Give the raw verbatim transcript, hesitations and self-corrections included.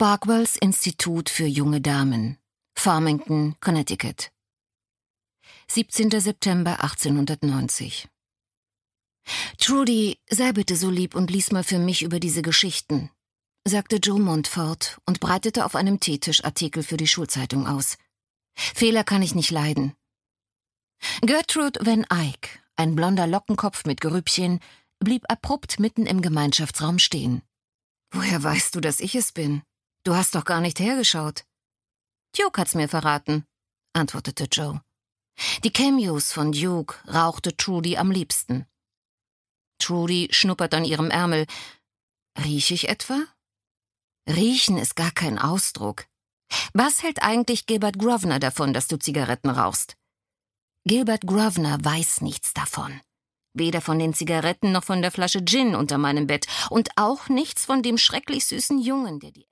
Sparkwells Institut für junge Damen, Farmington, Connecticut. siebzehnter September achtzehnhundertneunzig. »Trudy, sei bitte so lieb und lies mal für mich über diese Geschichten«, sagte Joe Montfort und breitete auf einem Teetisch Artikel für die Schulzeitung aus. »Fehler kann ich nicht leiden.« Gertrude Van Eyck, ein blonder Lockenkopf mit Grübchen, blieb abrupt mitten im Gemeinschaftsraum stehen. »Woher weißt du, dass ich es bin? Du hast doch gar nicht hergeschaut.« »Duke hat's mir verraten«, antwortete Joe. Die Cameos von Duke rauchte Trudy am liebsten. Trudy schnuppert an ihrem Ärmel. »Riech ich etwa?« »Riechen ist gar kein Ausdruck. Was hält eigentlich Gilbert Grosvenor davon, dass du Zigaretten rauchst?« »Gilbert Grosvenor weiß nichts davon. Weder von den Zigaretten noch von der Flasche Gin unter meinem Bett und auch nichts von dem schrecklich süßen Jungen, der die